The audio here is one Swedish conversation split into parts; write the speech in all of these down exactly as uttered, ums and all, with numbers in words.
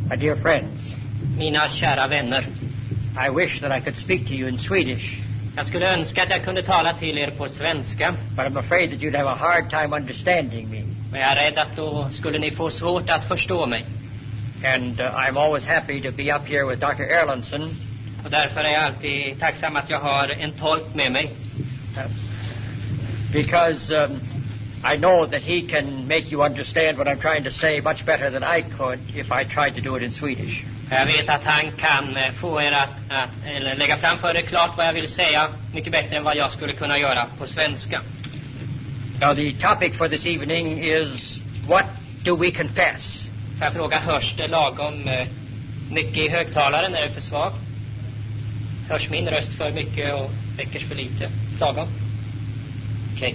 My dear friends, Mina kära vänner, I wish that I could speak to you in Swedish, jag skulle önska att jag kunde tala till er på svenska, but I'm afraid that you'd have a hard time understanding me. men jag är rädd att då skulle ni få svårt att förstå mig. And uh, I'm always happy to be up here with Doctor Erlandson, Och därför är jag alltid tacksam att jag har en tolk med mig. uh, because um, I know that he can make you understand what I'm trying to say much better than I could if I tried to do it in Swedish. Jag vet att han kan eh, få er att, att eller lägga fram för er klart vad jag vill säga mycket bättre än vad jag skulle kunna göra på svenska. Now, the topic for this evening is, what do we confess? Får jag fråga, hörs det lagom eh, mycket i högtalaren? Är det för svagt? Hörs min röst för mycket och Beckers för lite? Lagom? Okej. Okay.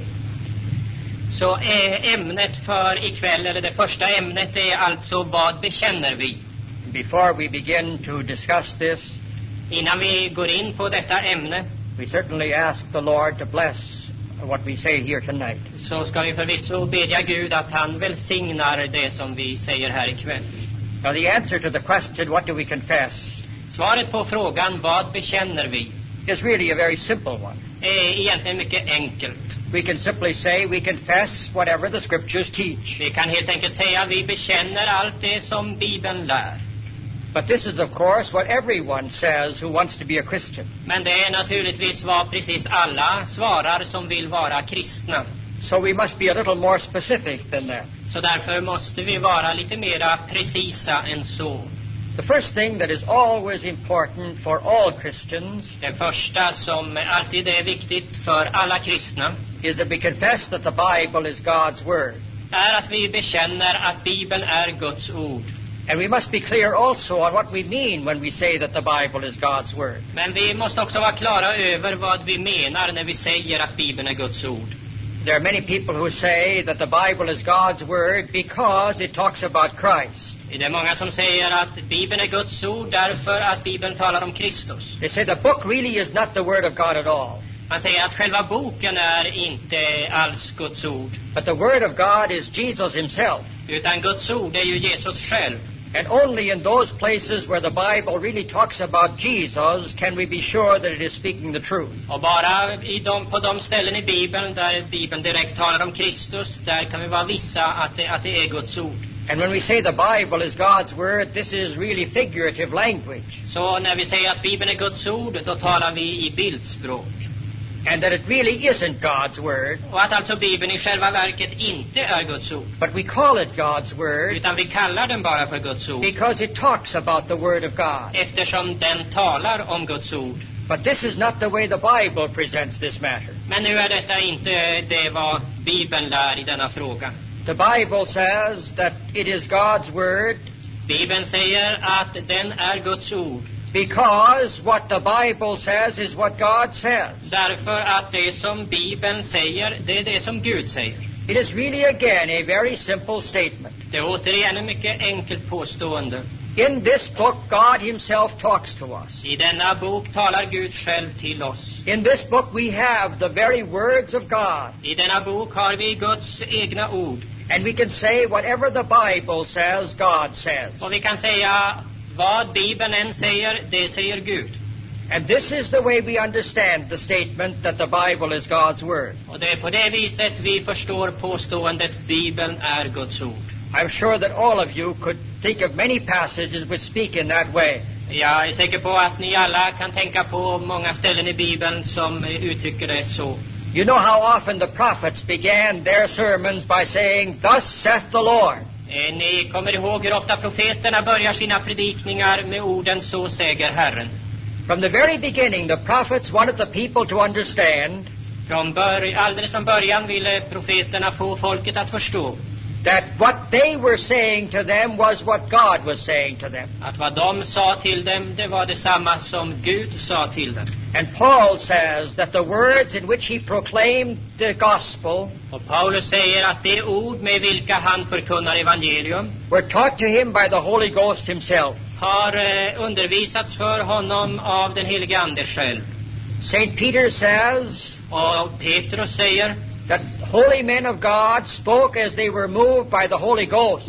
Så eh, ämnet för ikväll, eller det första ämnet, är alltså vad bekänner vi? Before we begin to discuss this, Innan vi går in på detta ämne we certainly ask the Lord to bless what we say here tonight. så ska vi förvisso bedja Gud att han välsignar det som vi säger här ikväll. Now, the answer to the question, what do we confess, Svaret på frågan vad bekänner vi is really a very simple one. är egentligen mycket enkelt. We can simply say we confess whatever the scriptures teach. Vi kan helt enkelt säga att vi bekänner allt det som Bibeln lär. But this is, of course, what everyone says who wants to be a Christian. Men det är naturligtvis vad precis alla svarar som vill vara kristna. So we must be a little more specific than that. Så därför måste vi vara lite mera precisa än så. The first thing that is always important for all Christians Det första som alltid är viktigt för alla kristna is that we confess that the Bible is God's Word. är att vi bekänner att Bibeln är Guds ord. And we must be clear also on what we mean when we say that the Bible is God's Word. Men vi måste också vara klara över vad vi menar när vi säger att Bibeln är Guds ord. There are many people who say that the Bible is God's Word because it talks about Christ. Det är många som säger att Bibeln är Guds ord därför att Bibeln talar om Kristus. They say the book really is not the Word of God at all. Man säger att själva boken är inte alls Guds ord, But the Word of God is Jesus himself. utan Guds ord är ju Jesus själv. And only in those places where the Bible really talks about Jesus can we be sure that it is speaking the truth. Och bara i de, på de ställen i Bibeln där Bibeln direkt talar om Kristus, där kan vi vara vissa att det, att det är Guds ord. And when we say the Bible is God's Word, this is really figurative language. Så när vi säger att Bibeln är Guds ord, då talar vi i bildspråk. And that it really isn't God's Word, Och att alltså Bibeln i själva verket inte är Guds ord, but we call it God's Word utan vi kallar den bara för Guds ord, because it talks about the Word of God. eftersom den talar om Guds ord. But this is not the way the Bible presents this matter. Men nu är detta inte det vad Bibeln lär i denna fråga. The Bible says that it is God's Word Bibeln säger att den är Guds ord, because what the Bible says is what God says. därför att det som Bibeln säger, det är det som Gud säger. It is really again a very simple statement. Det är återigen ett mycket enkelt påstående. In this book, God himself talks to us. I denna bok talar Gud själv till oss. In this book we have the very words of God. I denna bok har vi Guds egna ord. And we can say whatever the Bible says, God says. Och vi kan säga vad Bibeln än säger, det säger Gud. And this is the way we understand the statement that the Bible is God's Word. Och det är på det viset vi förstår påståendet Bibeln är Guds ord. I'm sure that all of you could think of many passages which speak in that way. Jag är säker på att ni alla kan tänka på många ställen i Bibeln som uttrycker det så. You know how often the prophets began their sermons by saying, "Thus saith the Lord." Eh, Ni kommer ihåg hur ofta profeterna börjar sina predikningar med orden så säger Herren. From the very beginning, the prophets wanted the people to understand Från bör- alldeles från början ville profeterna få folket att förstå that what they were saying to them was what God was saying to them. att vad de sa till dem, det var detsamma som Gud sa till dem. And Paul says that the words in which he proclaimed the gospel Och Paulus säger att det ord med vilka han förkunnar evangelium were taught to him by the Holy Ghost himself. har eh, undervisats för honom av den helige Ande själv. Saint Peter says Och Petrus säger that holy men of God spoke as they were moved by the Holy Ghost.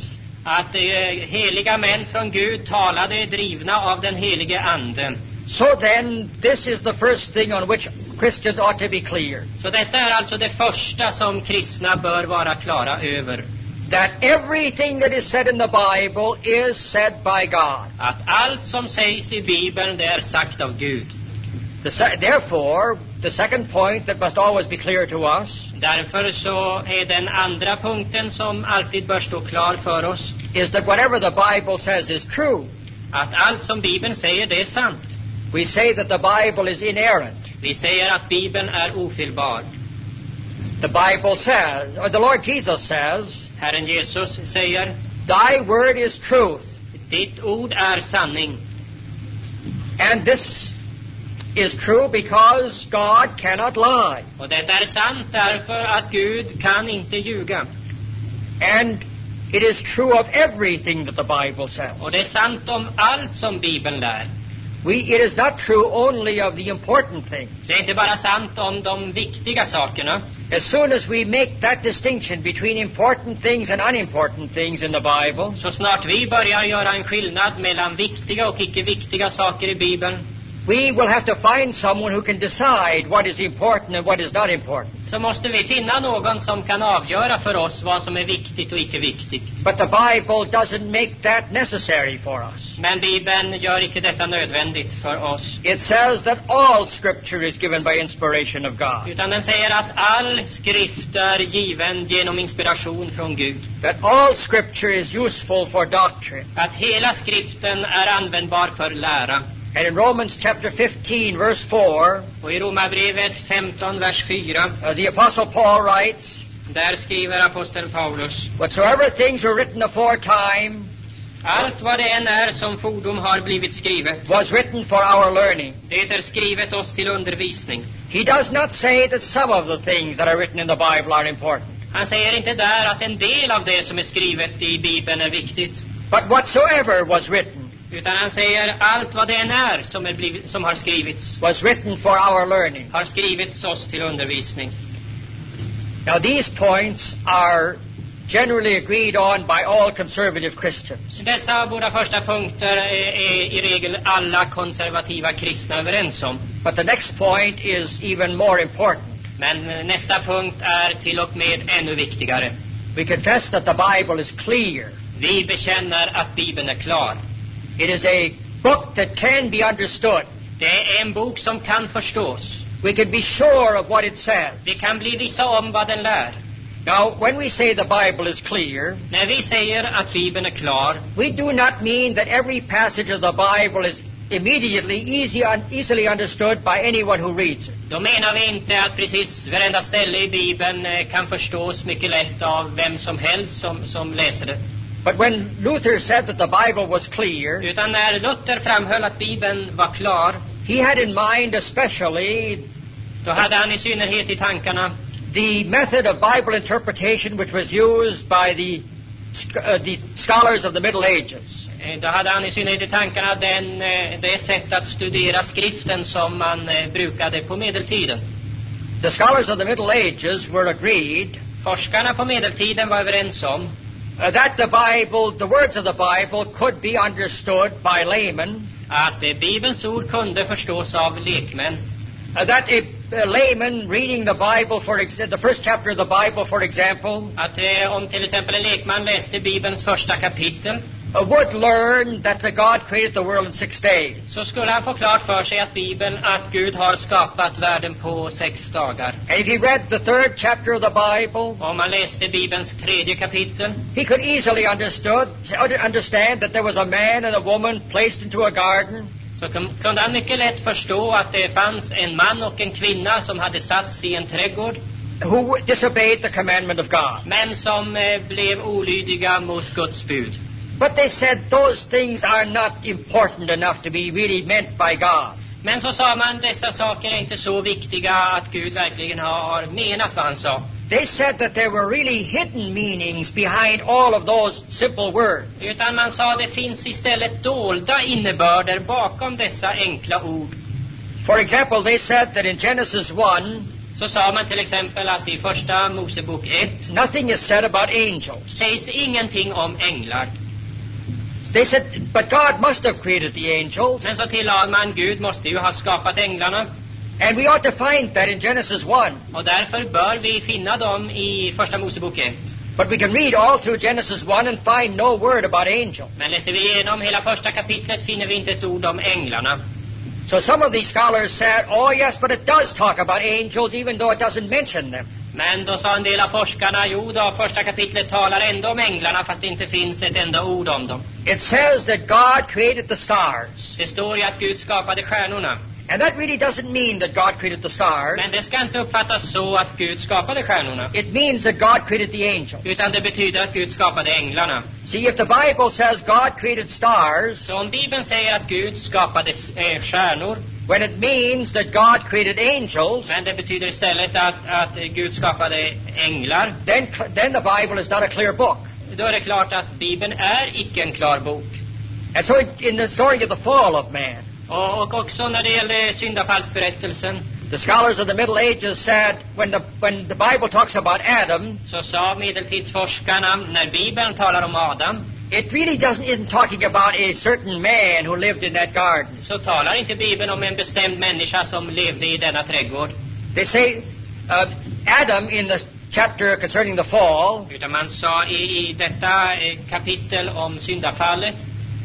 Att eh, heliga män från Gud talade drivna av den helige anden. So then, this is the first thing on which Christians ought to be clear. Så detta är alltså det första som kristna bör vara klara över. That everything that is said in the Bible is said by God. Att allt som sägs i Bibeln, det är sagt av Gud. The se- therefore, the second point that must always be clear to us Därför så är den andra punkten som alltid bör stå klar för oss is that whatever the Bible says is true. att allt som Bibeln säger, det är sant. We say that the Bible is inerrant. Vi säger att Bibeln är ofelbar. The Bible says, or the Lord Jesus says, Herren Jesus säger, thy word is truth. ditt ord är sanning. And this is true because God cannot lie. Och det är sant därför att Gud kan inte ljuga. And it is true of everything that the Bible says. Och det är sant om allt som Bibeln lär. We, it is not true only of the important things. Det är inte bara sant om de viktiga sakerna. As soon as we make that distinction between important things and unimportant things in the Bible, Så snart vi börjar göra en skillnad mellan viktiga och icke viktiga saker i Bibeln, we will have to find someone who can decide what is important and what is not important. så måste vi finna någon som kan avgöra för oss vad som är viktigt och icke viktigt. But the Bible doesn't make that necessary for us. Men Bibeln gör icke detta nödvändigt för oss. It says that all Scripture is given by inspiration of God. Utan den säger att all skrift är given genom inspiration från Gud. That all Scripture is useful for doctrine. Att hela skriften är användbar för lära. And in Romans chapter fifteen, verse four, Och i Romarbrevet femton, vers fyra, uh, the Apostle Paul writes, där skriver aposteln Paulus: whatsoever things were written aforetime allt vad det än är som fordom har blivit skrivet, was written for our learning. det är skrivet oss till undervisning. He does not say that some of the things that are written in the Bible are important. Han säger inte där att en del av det som är skrivet i Bibeln är viktigt. But whatsoever was written Utan han säger allt vad det än är som, är blivit, som har skrivits, was written for our learning. har skrivits oss till undervisning. Now these points are generally agreed on by all conservative Christians. Dessa båda första punkter är, är i regel alla konservativa kristna överens om. But the next point is even more important. Men nästa punkt är till och med ännu viktigare. We confess that the Bible is clear. Vi bekänner att Bibeln är klar. It is a book that can be understood. Det är en bok som kan förstås. We can be sure of what it says. Vi kan bli vissa om vad den lär. Now, when we say the Bible is clear, När vi säger att Bibeln är klar, we do not mean that every passage of the Bible is immediately easy, un, easily understood by anyone who reads it. då menar vi inte att precis varenda ställe i Bibeln eh, kan förstås mycket lätt av vem som helst som, som läser det. But when Luther said that the Bible was clear, Utan när Luther framhöll att Bibeln var klar, he had in mind especially då hade han i synnerhet i tankarna the method of Bible interpretation which was used by the, uh, the scholars of the Middle Ages. eh, då hade han i synnerhet i tankarna den, eh, det sätt att studera skriften som man eh, brukade på medeltiden. The scholars of the Middle Ages were agreed Forskarna på medeltiden var överens om uh, that the Bible, the words of the Bible, could be understood by laymen. att eh, Bibelns ord kunde förstås av lekmän. Uh, that a, a layman reading the Bible, for ex- the first chapter of the Bible, for example, Att eh, om till exempel en lekman läste Bibelns första kapitel, uh, would learn that the God created the world in six days. så skulle han få klart för sig att Bibeln, att Gud har skapat världen på sex dagar. And if he read the third chapter of the Bible, Och om man läste Bibelns tredje kapitel, he could easily understood, understand that there was a man and a woman placed into a garden, så kunde han mycket lätt förstå att det fanns en man och en kvinna som hade satts i en trädgård, who disobeyed the commandment of God. men som eh, blev olydiga mot Guds bud. But they said those things are not important enough to be really meant by God. Men så sa man, dessa saker är inte så viktiga att Gud verkligen har menat vad han sa. They said that there were really hidden meanings behind all of those simple words. Utan man sa, det finns istället dolda innebörder bakom dessa enkla ord. For example, they said that in Genesis one, så sa man till exempel att i första Mosebok ett nothing is said about angels. sägs ingenting om änglar. They said, but God must have created the angels. Men så tillade man, Gud måste ju ha skapat änglarna. And we ought to find that in Genesis one. Och därför bör vi finna dem i första Mosebok ett. But we can read all through Genesis one and find no word about angels. Men läser vi igenom hela första kapitlet finner vi inte ett ord om änglarna. So some of these scholars said, oh yes, but it does talk about angels even though it doesn't mention them. Men då sa en del av forskarna, jo då, första kapitlet talar ändå om änglarna fast det inte finns ett enda ord om dem. It says that God created the stars. Det står ju att Gud skapade stjärnorna. And that really doesn't mean that God created the stars. Men det ska inte uppfattas så att Gud skapade stjärnorna. It means that God created the angels. Utan det betyder att Gud skapade änglarna. See, if the Bible says God created stars, Så om Bibeln säger att Gud skapade eh, stjärnor, when it means that God created angels, men det betyder istället att, att Gud skapade änglar, then, then the Bible is not a clear book. då är det klart att Bibeln är icke en klar bok. And so in the story of the fall of man, Och, och också när det gäller syndafallsberättelsen, the scholars of the Middle Ages said, when the, when the Bible talks about Adam, så sa medeltidsforskarna, när Bibeln talar om Adam, it really doesn't, isn't talking about a certain man who lived in that garden. så talar inte Bibeln om en bestämd människa som levde i denna trädgård. They say uh, Adam in the chapter concerning the fall, Utan man sa i, i detta eh, kapitel om syndafallet,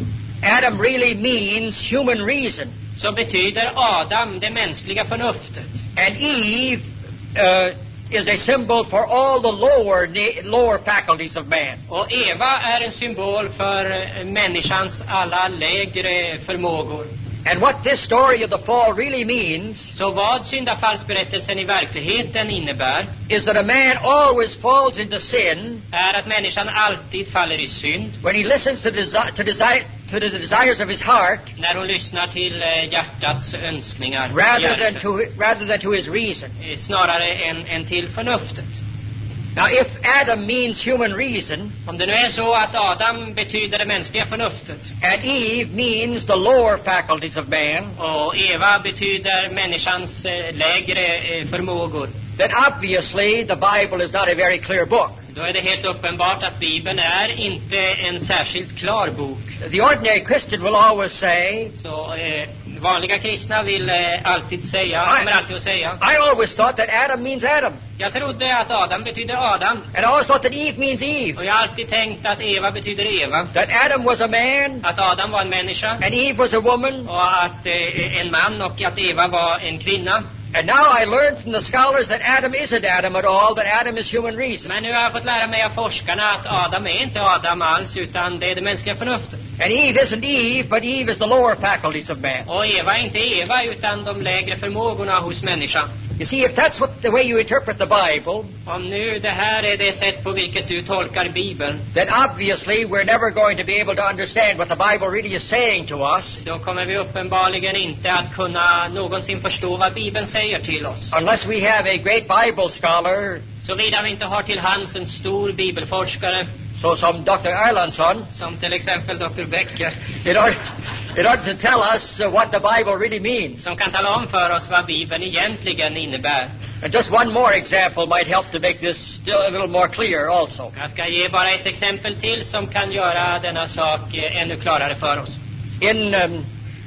Adam really means human reason. så betyder Adam det mänskliga förnuftet. And Eve uh, is a symbol for all the lower lower faculties of man. Och Eva är en symbol för eh, människans alla lägre förmågor. And what this story of the fall really means Så vad syndafallsberättelsen i verkligheten innebär is that a man always falls into sin är att människan alltid faller i synd when he listens to, desi- to, desire, to the desires of his heart när hon lyssnar till eh, hjärtats önskningar, rather than, begärelser, to, rather than to his reason. eh, snarare än, än till förnuftet. Now, if Adam means human reason Om det nu är så att Adam betyder det mänskliga förnuftet and Eve means the lower faculties of man, och Eva betyder människans eh, lägre eh, förmågor, then obviously the Bible is not a very clear book. då är det helt uppenbart att Bibeln är inte en särskilt klar bok. The ordinary Christian will always say, Så eh, vanliga kristna vill eh, alltid säga, kommer alltid att säga, I always thought that Adam means Adam, jag trodde att Adam betyder Adam, and I always thought that Eve means Eve, och jag har alltid tänkt att Eva betyder Eva, that Adam was a man att Adam var en människa and Eve was a woman. och att eh, en man och att Eva var en kvinna. And now I learned from the scholars that Adam isn't Adam at all, that Adam is human reason. Men nu har jag fått lära mig av forskarna att Adam är inte Adam alls, utan det är det mänskliga förnuftet. And Eve isn't Eve, but Eve is the lower faculties of man. Och Eva är inte Eva, utan de lägre förmågorna hos människan. You see, if that's what the way you interpret the Bible, Om nu det här är det sätt på vilket du tolkar Bibeln, then obviously we're never going to be able to understand what the Bible really is saying to us då kommer vi uppenbarligen inte att kunna någonsin förstå vad Bibeln säger till oss. unless we have a great Bible scholar, Såvida vi inte har till hands en stor bibelforskare, so some Doctor Erlandsson, som till exempel doktor Becker, in order, in order to tell us uh, what the Bible really means. som kan tala om för oss vad Bibeln egentligen innebär. And just one more example might help to make this still a little more clear also. Jag ska ge bara ett exempel till som kan göra denna sak eh, ännu klarare för oss. In um,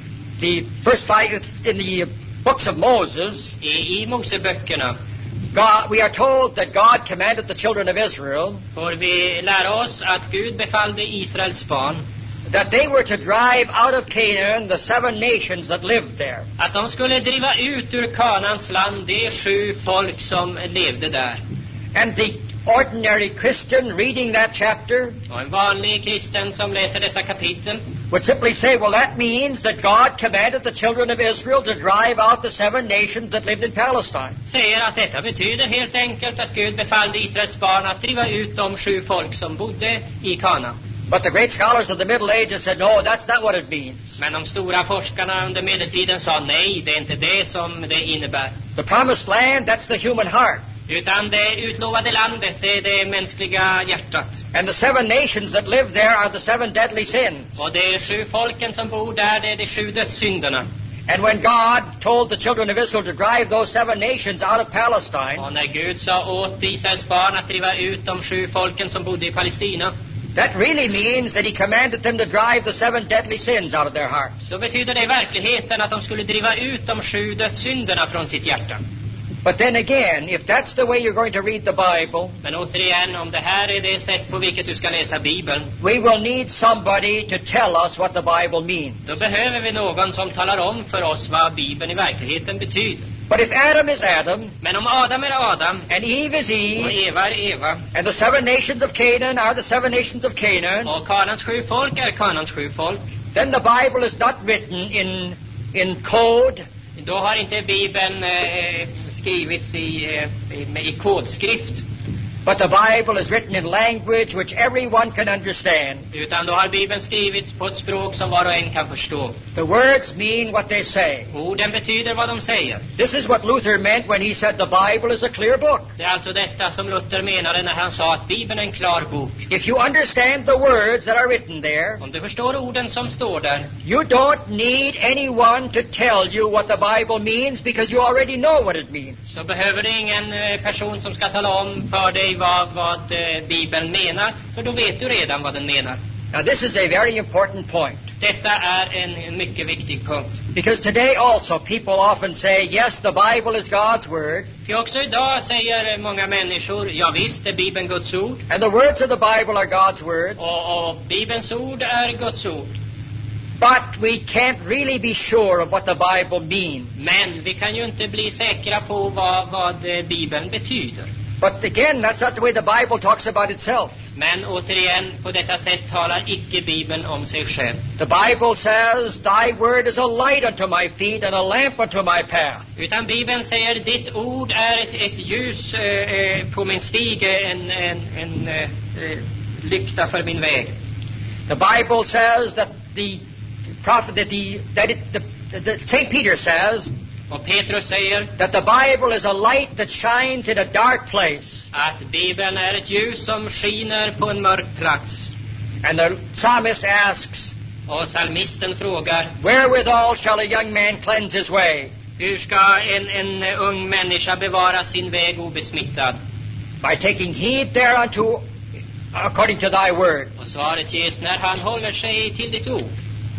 the first five, in the books of Moses, I, i Moseböckerna God, we are told that God commanded the children of Israel får vi lära oss att Gud befallde Israels barn that they were to drive out of Canaan the seven nations that lived there. att de skulle driva ut ur Kanans land de sju folk som levde där. And the ordinary Christian reading that chapter Och en vanlig kristen som läser dessa kapitel would simply say, well, that means that God commanded the children of Israel to drive out the seven nations that lived in Palestine. säger att detta betyder helt enkelt att Gud befallde Israels barn att driva ut de sju folk som bodde i Kana. But the great scholars of the Middle Ages said, no, that's not what it means. Men de stora forskarna under medeltiden sa nej, det är inte det som det innebär. The promised land, that's the human heart. Utan det utlovade landet, det är det mänskliga hjärtat. And the seven nations that live there are the seven deadly sins. Och de sju folken som bor där, det är de sju dödssynderna. And when God told the children of Israel to drive those seven nations out of Palestine, Och när Gud sa åt Israels barn att driva ut de sju folken som bodde i Palestina, that really means that he commanded them to drive the seven deadly sins out of their hearts. så betyder det i verkligheten att de skulle driva ut de sju dödssynderna från sitt hjärta. But then again, if that's the way you're going to read the Bible, Men återigen, om det här är det sätt på vilket du ska läsa Bibeln, we will need somebody to tell us what the Bible means. då behöver vi någon som talar om för oss vad Bibeln i verkligheten betyder. But if Adam is Adam, Men om Adam är Adam and Eve is och Eve, Eva är Eva and the seven nations of Canaan are the seven nations of Canaan, och Kanans sju folk är Kanans sju folk, then the Bible is not written in in code, då har inte Bibeln eh, skrivits i, eh, i, i kodskrift, but the Bible is written in language which everyone can understand. utan då har Bibeln skrivits på ett språk som var och en kan förstå. The words mean what they say. Orden betyder vad de säger. This is what Luther meant when he said the Bible is a clear book. Det är alltså detta som Luther menade när han sa att Bibeln är en klar bok. If you understand the words that are written there, Om du förstår orden som står där, you don't need anyone to tell you what the Bible means because you already know what it means. så behöver du ingen eh, person som ska tala om för dig vad, vad eh, Bibeln menar, för då vet du redan vad den menar. Now this is a very important point, Detta är en, en mycket viktig punkt. because today also people often say, yes, the Bible is God's word, För också idag säger många människor, ja visst är Bibeln Guds ord, and the words of the Bible are God's words, och, och Bibelns ord är Guds ord. but we can't really be sure of what the Bible means. Men vi kan ju inte bli säkra på vad, vad eh, Bibeln betyder. But again, that's not the way the Bible talks about itself. Men återigen, på detta sätt talar icke Bibeln om sig själv. The Bible says, thy word is a light unto my feet and a lamp unto my path. Utan Bibeln säger, ditt ord är ett, ett ljus eh, eh, på min stig, en, en, en eh, eh, lykta för min väg. The Bible says that the prophet, that the, that it, the, the Saint Peter says Och Petrus säger that the Bible is a light that shines in a dark place. att Bibeln är ett ljus som skiner på en mörk plats. And the psalmist asks, Och psalmisten frågar, wherewithal shall a young man cleanse his way? hur ska en, en ung människa bevara sin väg obesmittad? By taking heed thereunto according to thy word. Och svaret ges när han håller sig till ditt ord.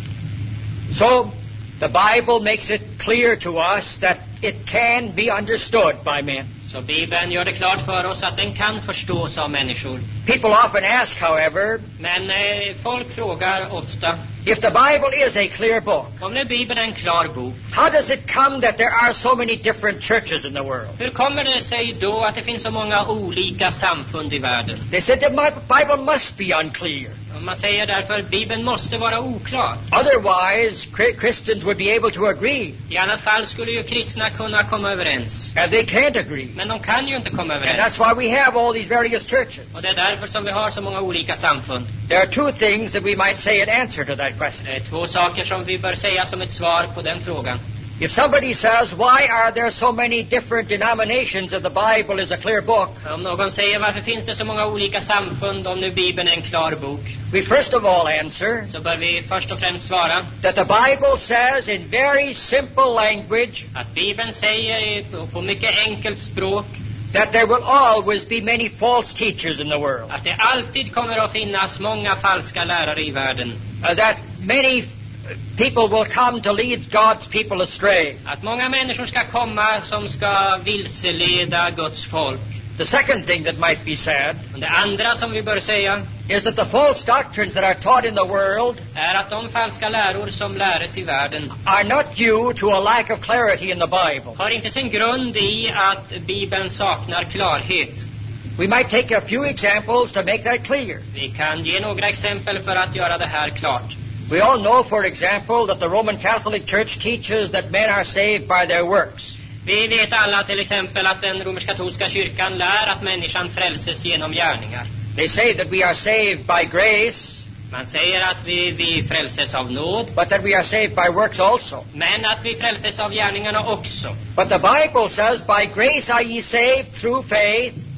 So the Bible makes it clear to us that it can be understood by men. Så Bibeln gör det klart för oss att den kan förstås av människor. People often ask, however, Men eh, folk frågar ofta, if the Bible is a clear book, om nu Bibeln är en klar bok, how does it come that there are so many different churches in the world? hur kommer det sig då att det finns så många olika samfund i världen? They said the Bible must be unclear. Och man säger därför att Bibeln måste vara oklar. Otherwise, Christians would be able to agree. I annat fall skulle ju kristna kunna komma överens. And they can't agree. Men de kan ju inte komma And överens. that's why we have all these various churches. Och det är därför som vi har så många olika samfund. There are two things that we might say in answer to that question. Det är två saker som vi bör säga som ett svar på den frågan. If somebody says, why are there so many different denominations if the Bible is a clear book? Om någon säger, varför finns det så många olika samfund om nu Bibeln är en klar bok? We first of all answer Så bör vi först och främst svara that the Bible says in very simple language att Bibeln säger i- på- på mycket enkelt språk that there will always be many false teachers in the world. att det alltid kommer att finnas många falska lärare i världen. Uh, that many people will come to lead God's people astray. Att många människor ska komma som ska vilseleda Guds folk. The second thing that might be said Och det andra som vi bör säga is that the false doctrines that are taught in the world är att de falska läror som läres i världen are not due to a lack of clarity in the Bible. har inte sin grund i att Bibeln saknar klarhet. We might take a few examples to make that clear. Vi kan ge några exempel för att göra det här klart. We all know, for example, that the Roman Catholic Church teaches that men are saved by their works. Vi vet alla till exempel att den romersk-katolska kyrkan lär att människan frälses genom gärningar. They say that we are saved by grace, Man säger att vi, vi frälses av nåd, but that we are saved by works also. men att vi frälses av gärningarna också. But the Bible says, by grace are ye saved through faith,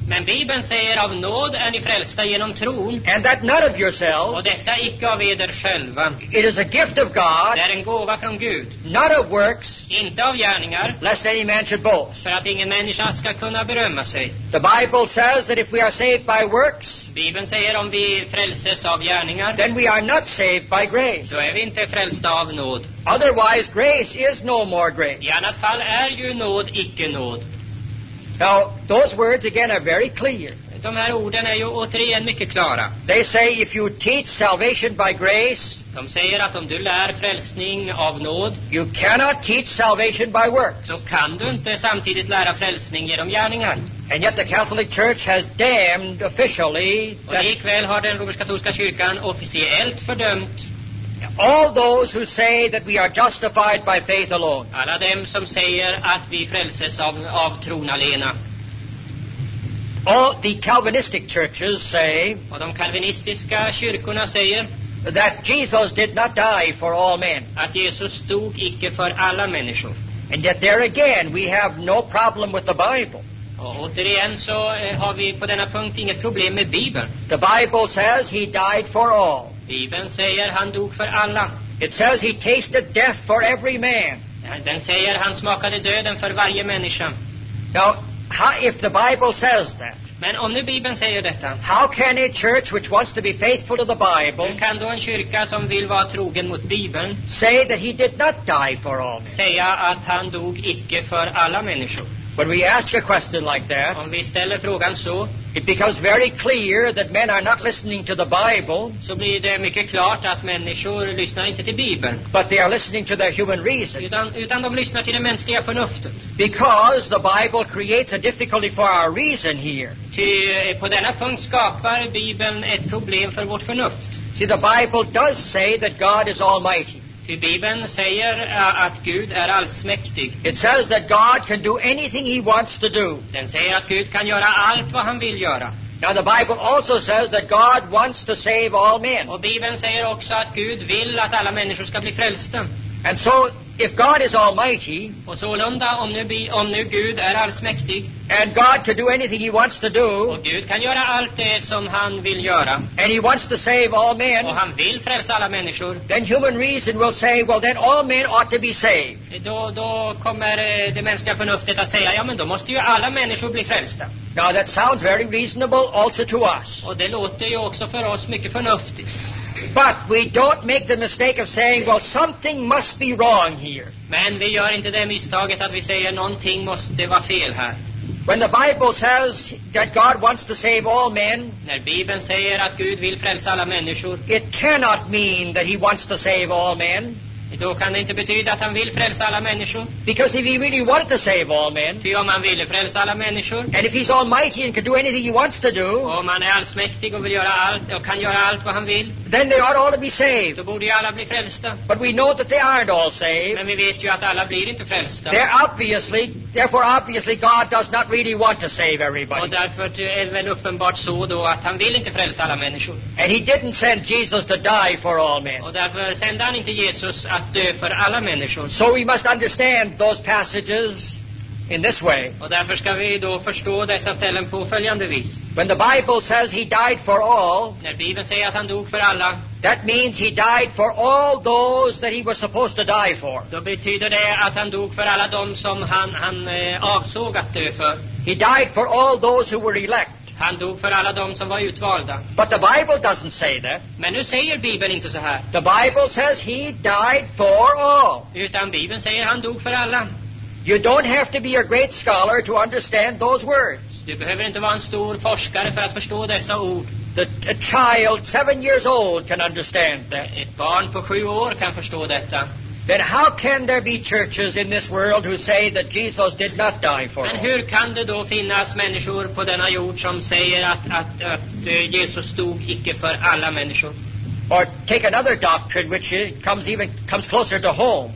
Men Bibeln säger av nåd är ni frälsta genom tron. And that not of Och yourselves. detta icke av eder själva. It is a gift of Det God, är en gåva från Gud. not of works, Inte av gärningar, lest any man should boast. för att ingen människa ska kunna berömma sig. The Bible says that if we are saved by works, Bibeln säger om vi frälses av gärningar, then we are not saved by grace. då är vi inte frälsta av nåd. Otherwise, grace is no more grace. I annat fall är ju nåd icke nåd. Now, those words again are very clear. De här orden är ju återigen mycket klara. They say if you teach salvation by grace, De säger att om du lär frälsning av nåd, you cannot teach salvation by works. så kan du inte samtidigt lära frälsning genom gärningar. And yet the Catholic Church has damned officially Och that likväl har den romersk-katolska kyrkan officiellt fördömt all those who say that we are justified by faith alone. alla dem som säger att vi frälses av, av tron alena. All the Calvinistic churches say Och de kalvinistiska kyrkorna säger that Jesus did not die for all men. att Jesus dog icke för alla människor. And yet there again we have no problem with the Bible. Och återigen så eh, har vi på denna punkt inget problem med Bibeln. The Bible says he died for all. Bibeln säger han dog för alla. It says he tasted death for every man. Den säger han smakade döden för varje människa. Now, how, if the Bible says that, Men om nu Bibeln säger detta, how can a church which wants to be faithful to the Bible hur kan då en kyrka som vill vara trogen mot Bibeln say that he did not die for all men? säga att han dog icke för alla människor? When we ask a question like that, Om vi ställer frågan så, it becomes very clear that men are not listening to the Bible, så blir det mycket klart att människor lyssnar inte till Bibeln, but they are listening to their human reason. utan, utan de lyssnar till det mänskliga förnuftet. Because the Bible creates a difficulty for our reason here. Ty eh, på denna punkt skapar Bibeln ett problem för vårt förnuft. See, the Bible does say that God is almighty. Ty Bibeln säger eh, att Gud är allsmäktig. It says that God can do anything he wants to do. Den säger att Gud kan göra allt vad han vill göra. Now, the Bible also says that God wants to save all men. Och Bibeln säger också att Gud vill att alla människor ska bli frälsta. And so, if God is almighty, Och sålunda, om nu, bi- om nu Gud är allsmäktig, and God can do anything he wants to do, och Gud kan göra allt det som han vill göra, and he wants to save all men, och han vill frälsa alla människor, then human reason will say, well, then all men ought to be saved. då, då kommer eh, det mänskliga förnuftet att säga, ja men då måste ju alla människor bli frälsta. Now, that sounds very reasonable also to us. Och det låter ju också för oss mycket förnuftigt. But we don't make the mistake of saying, well, something must be wrong here. Men vi gör inte det misstaget att vi säger någonting måste vara fel här. When the Bible says that God wants to save all men, När Bibeln säger att Gud vill frälsa alla människor, it cannot mean that he wants to save all men. då kan det inte betyda att han vill frälsa alla människor. Because if he really wanted to save all men, Ty om han ville frälsa alla människor, and if he's almighty and can do anything he wants to do, och om han är allsmäktig och vill göra allt och kan göra allt vad han vill, then they ought all to be saved. då borde ju alla bli frälsta. But we know that they aren't all saved. Men vi vet ju att alla blir inte frälsta. They're obviously, therefore obviously God does not really want to save Och everybody. därför är det väl uppenbart så då att han vill inte frälsa alla människor. And he didn't send Jesus to die for all men. Och därför sände han inte Jesus att dö för alla människor. So we must understand those passages in this way. Och därför ska vi då förstå dessa ställen på följande vis. When the Bible says he died for all, När Bibeln säger att han dog för alla, that means he died for all those that he was supposed to die for. då betyder det att han dog för alla dem som han, han eh, avsåg att dö för. He died for all those who were elect. Han dog för alla dem som var utvalda. But the Bible doesn't say that. Men nu säger Bibeln inte så här. The Bible says he died for all. Utan Bibeln säger han dog för alla. You don't have to be a great scholar to understand those words. Du behöver inte vara en stor forskare för att förstå dessa ord. The, a child seven years old can understand that. Ett barn på sju år kan förstå detta. Then how can there be churches in this world who say that Jesus did not die for Men all? hur kan det då finnas människor på denna jord som säger att, att, att eh, Jesus dog icke för alla människor? Or take another doctrine which uh, comes even comes closer to home.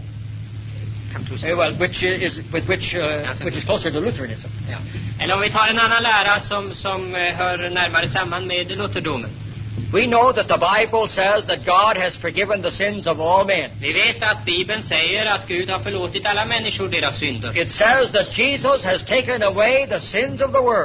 Uh, well, which uh, is with which uh, which is closer to Lutheranism. Ja. Eller om vi tar en annan lära som, som eh, hör närmare samman med lutherdomen. We know that the Bible says that God has forgiven the sins of all men. Vi vet att Bibeln säger att Gud har förlåtit alla människor deras synder. It says that Jesus has taken away the sins of the world.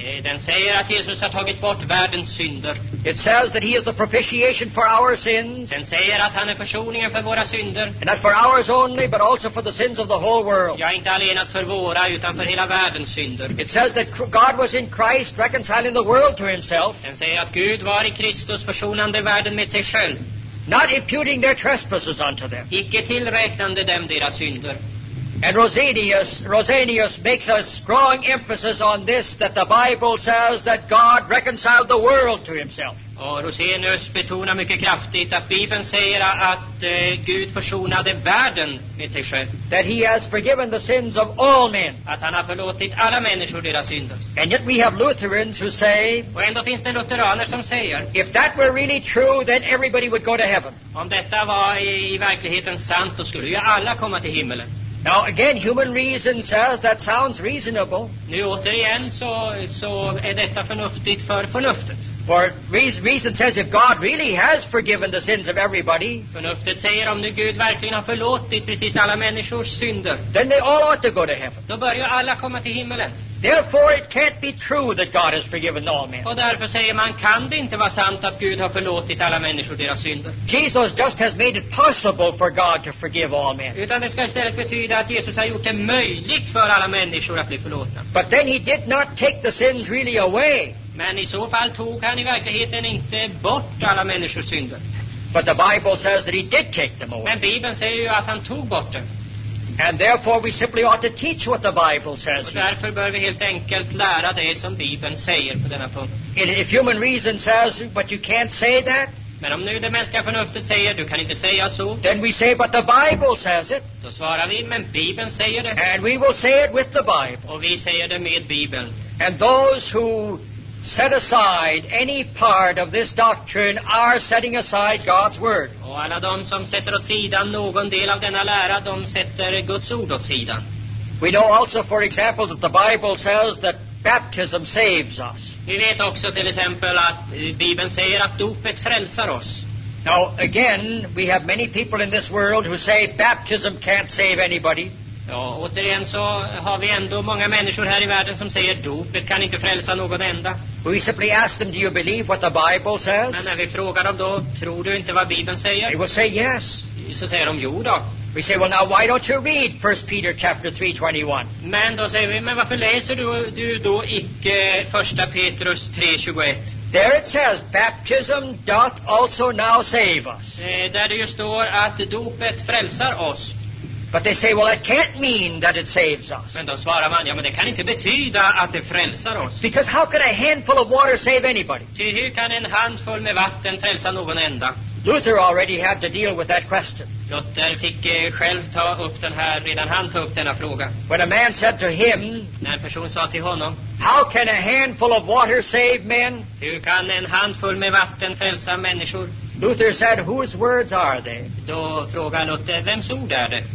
Den säger att Jesus har tagit bort världens synder. It says that he is the propitiation for our sins. Den säger att han är försoningen för våra synder. And not for ours only, but also for the sins of the whole world. Ja, inte allenast för våra, utan för hela världens synder. It says that God was in Christ reconciling the world to himself. Den säger att Gud var i Kristus försonande världen med sig själv. Not imputing their trespasses unto them. Icke tillräknande dem deras synder. And Rosenius, Rosenius makes a strong emphasis on this, that the Bible says that God reconciled the world to himself. Och Rosenius betonar mycket kraftigt att Bibeln säger att eh, Gud försonade världen med sig själv. That he has forgiven the sins of all men. Att han har förlåtit alla människor deras synder. And yet we have Lutherans who say, och ändå finns det lutheraner som säger, if that were really true, then everybody would go to heaven. Om detta var i, i verkligheten sant, då skulle ju alla komma till himmelen. Now again, human reason says that sounds reasonable. Nu återigen så, så är detta förnuftigt för förnuftet. For reason, reason says if God really has forgiven the sins of everybody, förnuftet säger om nu Gud verkligen har förlåtit precis alla människors synder, then they all ought to go to heaven. Då bör ju alla komma till himmelen. Therefore it can't be true that God has forgiven all men. Och därför säger man, kan det inte vara sant att Gud har förlåtit alla människor deras synder? Jesus just has made it possible for God to forgive all men. Utan det ska istället betyda att Jesus har gjort det möjligt för alla människor att bli förlåtna. But then he did not take the sins really away. Men i så fall tog han i verkligheten inte bort alla människors synder. But the Bible says that he did take them away. Men Bibeln säger ju att han tog bort dem. And therefore we simply ought to teach what the Bible says. Och därför bör vi helt enkelt lära det som Bibeln säger på denna punkt. If human reason says, but you can't say that, men om nu det mänskliga förnuftet säger, du kan inte säga så, then we say, but the Bible says it. Då svarar vi, men Bibeln säger det. And we will say it with the Bible. Och vi säger det med Bibeln. And those who set aside any part of this doctrine are setting aside God's word. Och alla de som sätter åt sidan någon del av denna lära, de sätter Guds ord åt sidan. We know also, for example, that the Bible says that baptism saves us. Vi vet också till exempel att Bibeln säger att dopet frälsar oss. Now, again, we have many people in this world who say baptism can't save anybody. Ja, återigen så har vi ändå många människor här i världen som säger dopet kan inte frälsa någon enda. We simply ask them, do you believe what the Bible says? Men när vi frågar dem då, tror du inte vad Bibeln säger? They will say yes. Så säger de, jo då. We say, well, now why don't you read First Peter chapter three twenty-one? Men då säger vi, men varför läser du, du då icke Första Petrus tre tjugoett? There it says, baptism doth also now save us. Eh, där det ju står att dopet frälsar oss. But they say, well, it can't mean that it saves us. Men då svarar man, ja men det kan inte betyda att det frälsar oss. Because how could a handful of water save anybody? Ty hur kan en handfull med vatten frälsa någon enda? Luther already had to deal with that question. Luther fick eh, själv ta upp den här, redan han tog upp denna fråga. When a man said to him, när en person sa till honom, how can a handful of water save men? Hur kan en handfull med vatten frälsa människor? Luther said, whose words are they? Då frågar Luther, vems ord är det?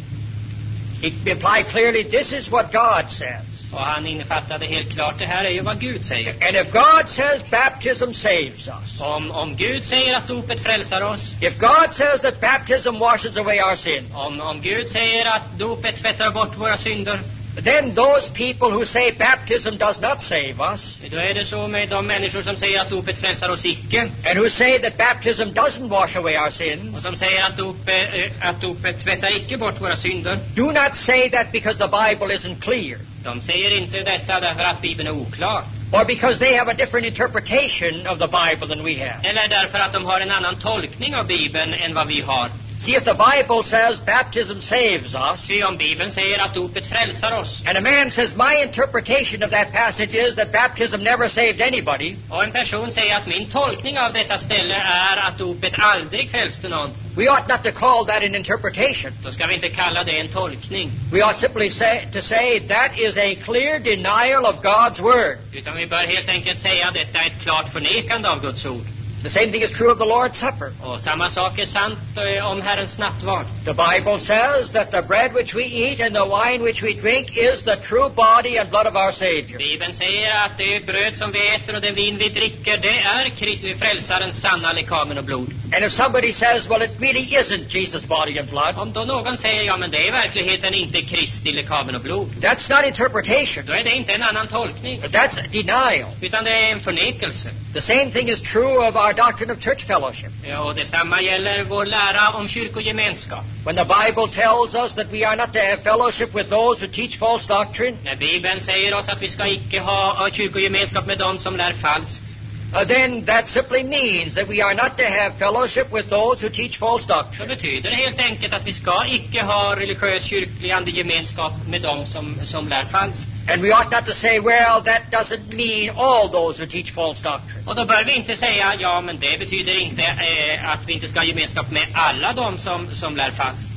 He replied clearly, this is what God says. Och han innefattade helt klart, det här är ju vad Gud säger. And if God says baptism saves us. Om, om Gud säger att dopet frälsar oss. If God says that baptism washes away our sins. Om, om Gud säger att dopet tvättar bort våra synder. Then those people who say baptism does not save us. Då är det så med de människor som säger att dopet frälsar oss icke. And who say that baptism doesn't wash away our sins. Och som säger att dopet, att dopet tvättar icke bort våra synder. Do not say that because the Bible isn't clear. De säger inte detta därför att Bibeln är oklar. Or because they have a different interpretation of the Bible than we have. Eller därför att de har en annan tolkning av Bibeln än vad vi har. See, if the Bible says baptism saves us. Se, om Bibeln säger att dopet frälsar oss. And a man says, my interpretation of that passage is that baptism never saved anybody. Och en person säger att min tolkning av detta ställe är att dopet aldrig frälste någon. We ought not to call that an interpretation. Då ska vi inte kalla det en tolkning. We ought simply say, to say that is a clear denial of God's word. Utan vi bör helt enkelt säga att detta är ett klart förnekande av Guds ord. The same thing is true of the Lord's Supper. Och samma sak är sant om Herrens nattvard. The Bible says that the bread which we eat and the wine which we drink is the true body and blood of our Savior. Bibeln säger att det bröd som vi äter och det vin vi dricker, det är Kristi frälsarens sanna lekamen och blod. And if somebody says, well, it really isn't Jesus' body and blood, Om då någon säger, ja men det är i verkligheten inte Kristi lekamen och blod, that's not interpretation. då är det inte en annan tolkning, That's denial. utan det är en förnekelse. The same thing is true of our doctrine of church fellowship. Ja, och detsamma gäller vår lära om kyrkogemenskap. When the Bible tells us that we are not to have fellowship with those who teach false doctrine, När Bibeln säger oss att vi ska icke ha, ha kyrkogemenskap med dem som lär falskt, uh, then that simply means that we are not to have fellowship with those who teach false doctrine. så betyder det helt enkelt att vi ska icke ha religiös kyrklig andegemenskap med dem som, som lär falskt. And we ought not to say, well, that doesn't mean all those who teach false doctrine. Och då bör vi inte säga, ja men det betyder inte eh, att vi inte ska ha gemenskap med alla dem som, som lär falskt.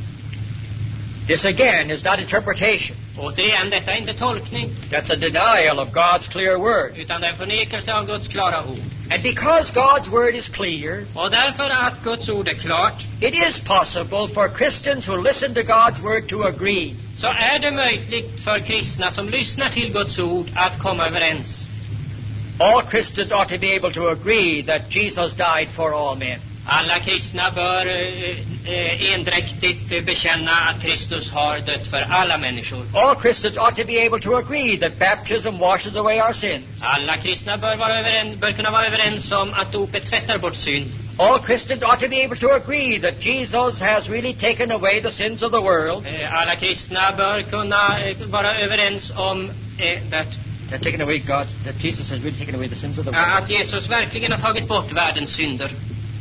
This again is not interpretation. Återigen, detta är inte tolkning, That's a denial of God's clear word. utan det är en förnekelse av Guds klara ord. And because God's word is clear, Och därför att Guds ord är klart, it is possible for Christians who listen to God's word to agree. så är det möjligt för kristna som lyssnar till Guds ord att komma överens. All Christians ought to be able to agree that Jesus died for all men. Alla kristna bör eh, eh, endräktigt eh, bekänna att Kristus har dött för alla människor. All Christians ought to be able to agree that baptism washes away our sins. Alla kristna bör, vara överens, bör kunna vara överens om att dopet tvättar bort synd. All Christians ought to be able to agree that Jesus has really taken away the sins of the world. Eh, alla kristna bör kunna eh, vara överens om eh, that, That taken away God's, that Jesus has really taken away the sins of the world. att Jesus verkligen har tagit bort världens synder.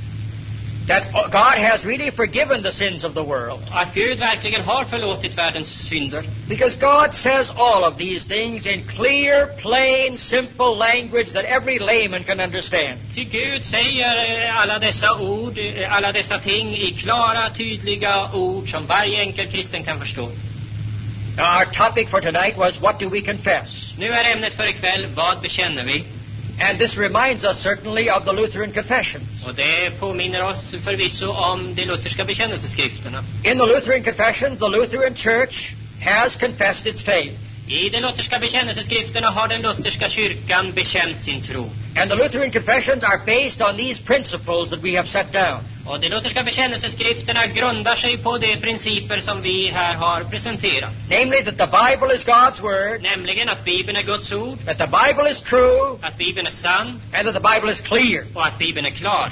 That God has really forgiven the sins of the world. Att Gud verkligen har förlåtit världens synder. Because God says all of these things in clear, plain, simple language that every layman can understand. Till Gud säger eh, alla dessa ord, eh, alla dessa ting i klara, tydliga ord som varje enkel kristen kan förstå. Now, our topic for tonight was, what do we confess? Nu är ämnet för ikväll, vad bekänner vi? And this reminds us certainly of the Lutheran confessions. Och det påminner oss förvisso om de lutherska bekännelseskrifterna. In the Lutheran confessions, the Lutheran Church has confessed its faith. I de lutherska bekännelseskrifterna har den lutherska kyrkan bekänt sin tro. And the Lutheran confessions are based on these principles that we have set down. Och de lutherska bekännelseskrifterna grundar sig på de principer som vi här har presenterat. Namely, that the Bible is God's word, Nämligen att Bibeln är Guds ord, that the Bible is true, att Bibeln är sann and that the Bible is clear. och att Bibeln är klar.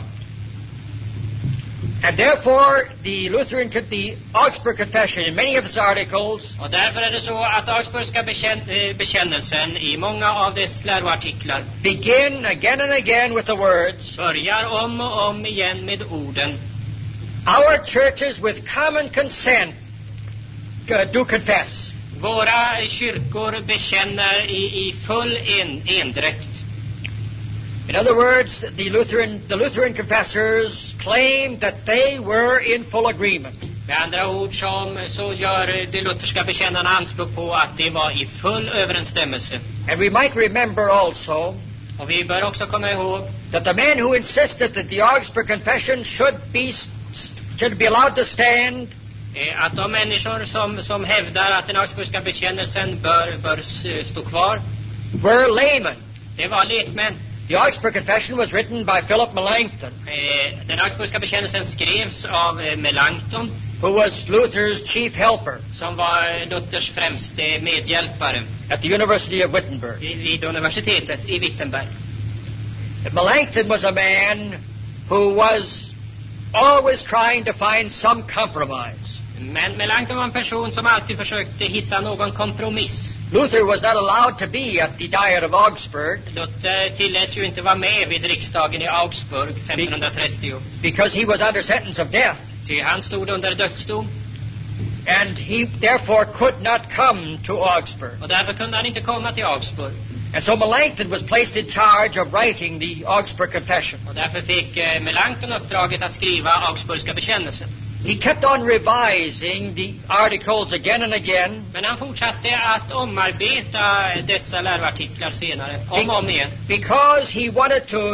And therefore, the Lutheran, the Augsburg Confession, in many of its articles, Och därför är det så att Augsburgska bekän- eh, bekännelsen i många av dess läroartiklar begin again and again with the words, börjar om och om igen med orden: our churches with common consent uh, do confess. Våra kyrkor bekänner i, i full en, endräkt. In other words, the Lutheran, the Lutheran confessors claimed that they were in full agreement. Med andra ord som, så gör de lutherska bekännarna anspråk på att det var i full överensstämmelse. And we might remember also Och vi bör också komma ihåg that the men who insisted that the Augsburg Confession should be, should be allowed to stand eh, att de människor som, som hävdar att den Augsburgska bekännelsen bör, bör s- stå kvar, were laymen. det var lekmän. The Augsburg Confession was written by Philip Melanchthon, Eh, den Augsburgska bekännelsen skrevs av eh, Melanchthon, who was Luther's chief helper som var Luthers främste medhjälpare at the University of Wittenberg. vid, vid universitetet i Wittenberg. Melanchthon was a man who was always trying to find some compromise. Men Melanchthon var en person som alltid försökte hitta någon kompromiss. Luther was not allowed to be at the Diet of Augsburg Luther tilläts ju inte vara med vid riksdagen i Augsburg femtonhundratrettio. because he was under sentence of death, Ty han stod under dödsdom and he therefore could not come to Augsburg. och därför kunde han inte komma till Augsburg. And so Melanchthon was placed in charge of writing the Augsburg Confession. Och därför fick eh, Melanchthon uppdraget att skriva Augsburgska bekännelsen. He kept on revising the articles again and again Men han fortsatte att omarbeta dessa läroartiklar senare, om och om igen. because he wanted to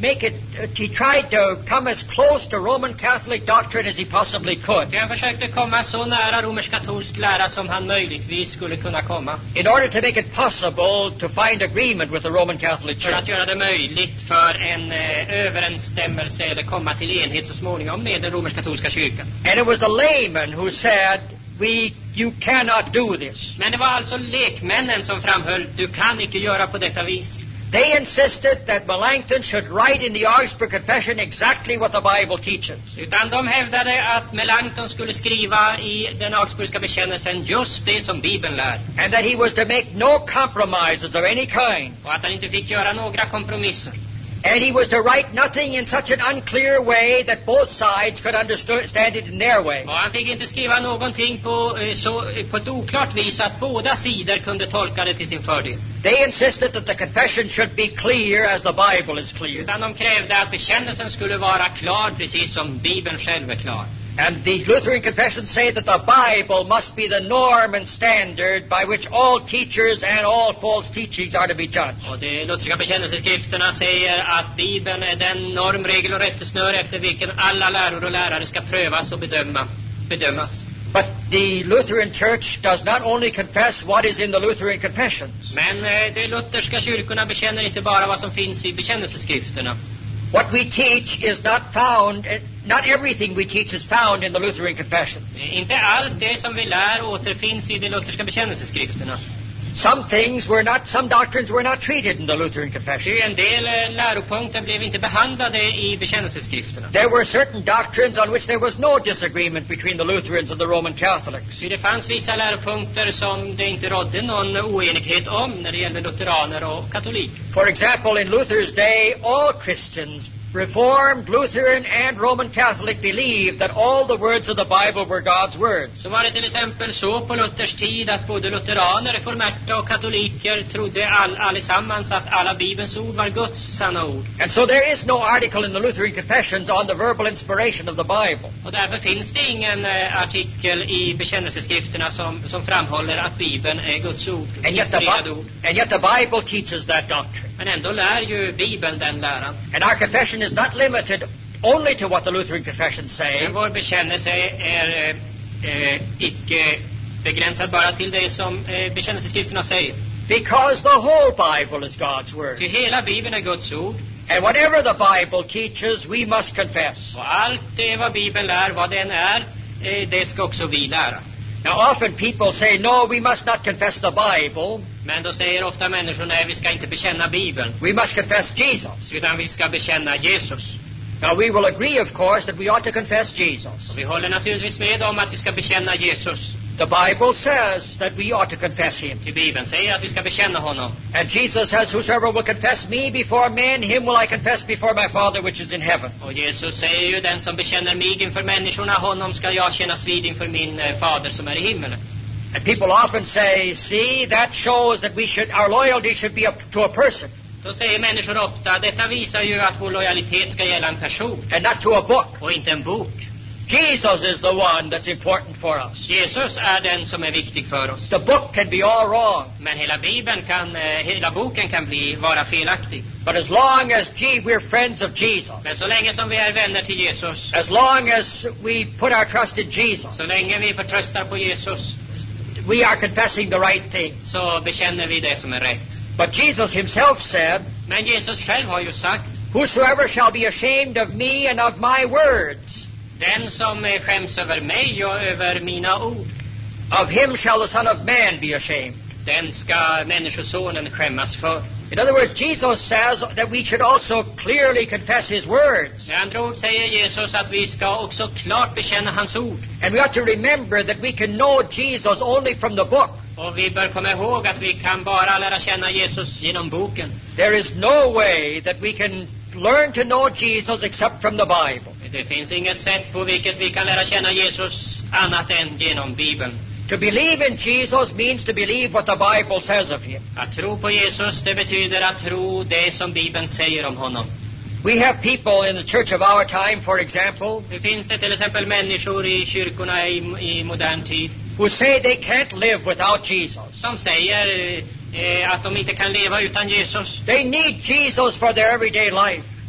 make it, uh, he tried to come as close to Roman Catholic doctrine as he possibly could. Han försökte komma så nära romersk-katolsk lära som han möjligtvis skulle kunna komma. In order to make it possible to find agreement with the Roman Catholic För att Church. göra det möjligt för en eh, överensstämmelse eller komma till enhet så småningom med den romersk-katolska kyrkan. And it was the laymen who said, we, you cannot do this. Men det var alltså lekmännen som framhöll, du kan inte göra på detta vis. They insisted that Melanchthon should write in the Augsburg Confession exactly what the Bible teaches. Utan de hävdade att Melanchthon skulle skriva i den Augsburgska bekännelsen just det som Bibeln lär. And that he was to make no compromises of any kind. Och att han inte fick göra några kompromisser. And he was to write nothing in such an unclear way that both sides could understand it in their way. Och han fick inte skriva någonting på, eh, så, på ett oklart vis att båda sidor kunde tolka det till sin fördel. They insisted that the confession should be clear as the Bible is clear. Utan de krävde att bekännelsen skulle vara klar precis som Bibeln själv är klar. And the Lutheran confessions say that the Bible must be the norm and standard by which all teachers and all false teachings are to be judged. Och de lutherska bekännelseskrifterna säger att Bibeln är den norm, regel och rättesnöre efter vilken alla läror och lärare ska prövas och bedöma, bedömas. But the Lutheran Church does not only confess what is in the Lutheran confessions. Men eh, de lutherska kyrkorna bekänner inte bara vad som finns i bekännelseskrifterna. What we teach is not found, not everything we teach is found in the Lutheran confession. Inte allt det som vi lär återfinns i de lutherska bekännelseskrifterna. Some things were not, some doctrines were not treated in the Lutheran confession. En del eh, läropunkter blev inte behandlade i bekännelseskrifterna. There were certain doctrines on which there was no disagreement between the Lutherans and the Roman Catholics. Det fanns vissa läropunkter som det inte rådde någon oenighet om när det gällde lutheraner och katoliker. For example, in Luther's day, all Christians, Reformed, Lutheran, and Roman Catholic, believed that all the words of the Bible were God's words. Så var det till exempel så på Luthers tid att både lutheraner, reformerta och katoliker trodde all, allesammans att alla Bibelns ord var Guds sanna ord. And so there is no article in the Lutheran confessions on the verbal inspiration of the Bible. Och därför finns det ingen eh, artikel i bekännelseskrifterna som, som framhåller att Bibeln är Guds ord, And yet, the inspirerade Bi- ord. and yet the Bible teaches that doctrine. Men ändå lär ju Bibeln den läran. And our confession is not limited only to what the Lutheran confessions say. Men vår bekännelse är eh, eh, icke begränsad bara till det som eh, bekännelseskrifterna säger. Because the whole Bible is God's word. Till hela Bibeln är Guds ord. And whatever the Bible teaches, we must confess. Och allt det vad Bibeln lär, vad den är, eh, det ska också vi lära. Now often people say, no, we must not confess the Bible. Men då säger ofta människor, nej, vi ska inte bekänna Bibeln, We must confess Jesus. utan vi ska bekänna Jesus. Now we will agree, of course, that we ought to confess Jesus. Och vi håller naturligtvis med om att vi ska bekänna Jesus. The Bible says that we ought to confess him. Till Bibeln säger att vi ska bekänna honom. And Jesus says, whosoever will confess me before men, him will I confess before my Father which is in heaven. Och Jesus säger ju, den som bekänner mig inför människorna, honom ska jag kännas vid inför min eh, fader som är i himmelen. And people often say, see, that shows that we should, our loyalty should be up to a person Då säger människor ofta, detta visar ju att vår lojalitet ska gälla en person and not to a book. och inte en bok. Jesus is the one that's important for us. Jesus är den som är viktig för oss. The book can be all wrong. Men hela Bibeln kan, eh, hela boken kan bli, vara felaktig. But as long as, gee, we're friends of Jesus, Men så länge som vi är vänner till Jesus, as long as we put our trust in Jesus, så länge vi förtröstar på Jesus, we are confessing the right thing. så bekänner vi det som är rätt. But Jesus himself said, Men Jesus själv har ju sagt, whosoever shall be ashamed of me and of my words, den som eh, skäms över mig och över mina ord, of him shall the Son of Man be ashamed. den ska människosonen skämmas för. In other words, Jesus says that we should also clearly confess his words. Med andra ord säger Jesus att vi ska också klart bekänna hans ord. And we ought to remember that we can know Jesus only from the book. Och vi bör komma ihåg att vi kan bara lära känna Jesus genom boken. There is no way that we can learn to know Jesus except from the Bible. Det finns inget sätt på vilket vi kan lära känna Jesus annat än genom Bibeln. To believe in Jesus means to believe what the Bible says of him. Att tro på Jesus, det betyder att tro det som Bibeln säger om honom. We have people in the church of our time, for example, Det finns det till exempel människor i kyrkorna i, i modern tid who say they can't live without Jesus. som säger eh, att de inte kan leva utan Jesus. They need Jesus for their everyday life.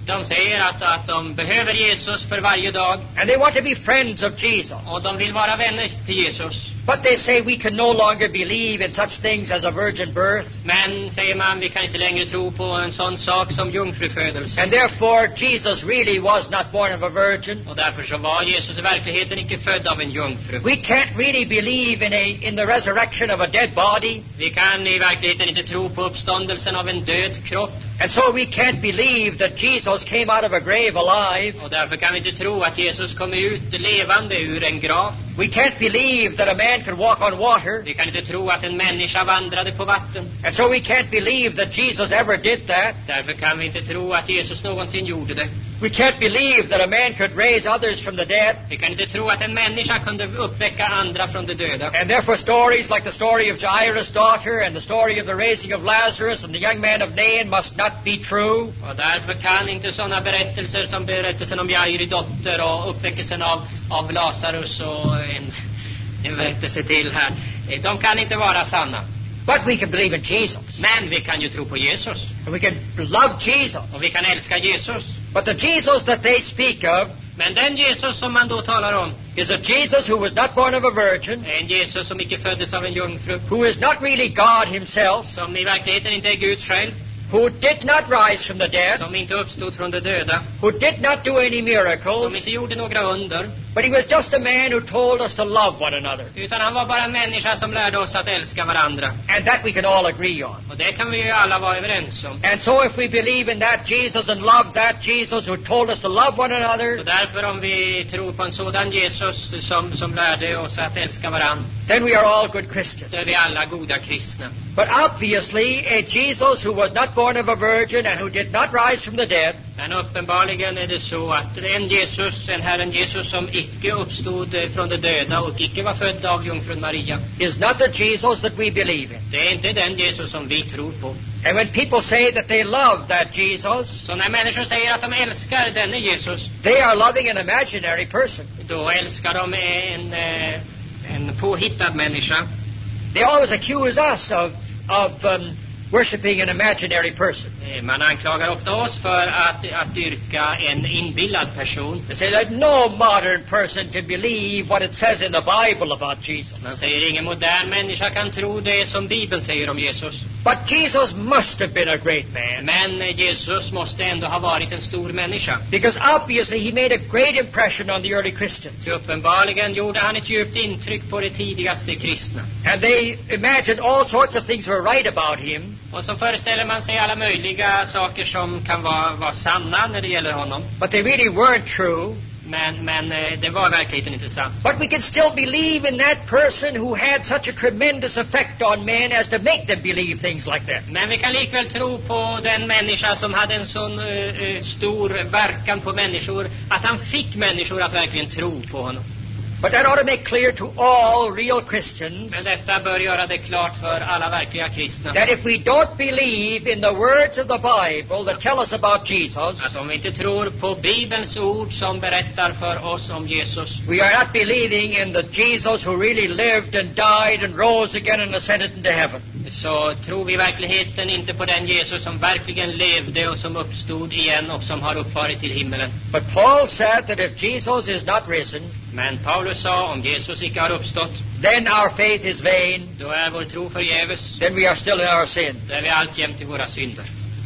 De säger att, att de behöver Jesus för varje dag. And they want to be friends of Jesus. Och de vill vara vänner till Jesus. But they say we can no longer believe in such things as a virgin birth. Men, säger man, vi kan inte längre tro på en sån sak som jungfrufödelse. And therefore Jesus really was not born of a virgin. Och därför så var Jesus i verkligheten inte född av en jungfru. We can't really believe in a in the resurrection of a dead body. Vi kan i verkligheten inte tro på uppståndelsen av en död kropp. And so we can't believe that Jesus came out of a grave alive. Och därför kan vi inte tro att Jesus kom ut levande ur en grav. We can't believe that a man could walk on water. Vi kan inte tro att en människa vandrade på vatten. And so we can't believe that Jesus ever did that. Därför kan vi inte tro att Jesus någonsin gjorde det. We can't believe that a man could raise others from the dead. Vi kan inte tro att en människa kunde uppväcka andra från de döda. And therefore stories like the story of Jairus' daughter and the story of the raising of Lazarus and the young man of Nain must not be true. Och därför kan inte sådana berättelser som berättelsen om Jairi dotter och uppväckelsen av, av Lazarus och en, en berättelse till här, de kan inte vara sanna. But we can believe in Jesus. Men vi kan ju tro på Jesus. And we can love Jesus. Och vi kan älska Jesus. But the Jesus that they speak of Men den Jesus som man då talar om is a Jesus who was not born of a virgin, är en Jesus som icke föddes av en jungfru, who is not really God himself, som i verkligheten inte är Gud själv, who did not rise from the dead, som inte uppstod från de döda, who did not do any som miracles, inte gjorde några under, but he was just a man who told us to love one another. utan han var bara en människa som lärde oss att älska varandra. And that we can all agree on. Och det kan vi ju alla vara överens om. And so if we believe in that Jesus and love that Jesus who told us to love one Så another, därför om vi tror på en sådan Jesus som, som lärde oss att älska varandra, then we are all good Christians. då är vi alla goda kristna. But obviously, a Jesus who was not born of a virgin and who did not rise from the dead Men uppenbarligen är det så att en Jesus, en Herren Jesus som icke uppstod från de döda och icke var född av jungfrun Maria, is not the Jesus that we believe in. det är inte den Jesus som vi tror på. And when people say that they love that Jesus, Så när människor säger att de älskar denne Jesus, they are loving an imaginary person. då älskar de en, eh, en påhittad människa. They always accuse us of, of um, worshipping an imaginary person. Eh, Man anklagar ofta oss för att, att dyrka en inbillad person. They say that no modern person can believe what it says in the Bible about Jesus. Man säger ingen modern människa kan tro det som Bibeln säger om Jesus. But Jesus must have been a great man, Men Jesus måste ändå ha varit en stor människa. because obviously he made a great impression on the early Christians. Så uppenbarligen gjorde han ett djupt intryck på de tidigaste kristna. And they imagined all sorts of things were right about him. Och så föreställer man sig alla möjliga saker som kan vara, vara sanna när det gäller honom. But they really weren't true. Men, men eh, det var verkligheten inte sant. But we can still believe in that person who had such a tremendous effect on men as to make them believe things like that. Men vi kan likväl tro på den människa som hade en sån uh, stor verkan på människor att han fick människor att verkligen tro på honom. But that ought to make clear to all real Christians Men detta bör göra det klart för alla verkliga kristna that if we don't believe in the words of the Bible that tell us about Jesus, att om vi inte tror på Bibelns ord som berättar för oss om Jesus, we are not believing in the Jesus who really lived and died and rose again and ascended into heaven. så tror vi i verkligheten inte på den Jesus som verkligen levde och som uppstod igen och som har uppfarit till himmelen. But Paul said that if Jesus is not risen, Men Paulus sa, om Jesus icke har uppstått, then our faith is vain, då är vår tro förgäves, then we are still in our sin. då är vi alltjämt i våra synder.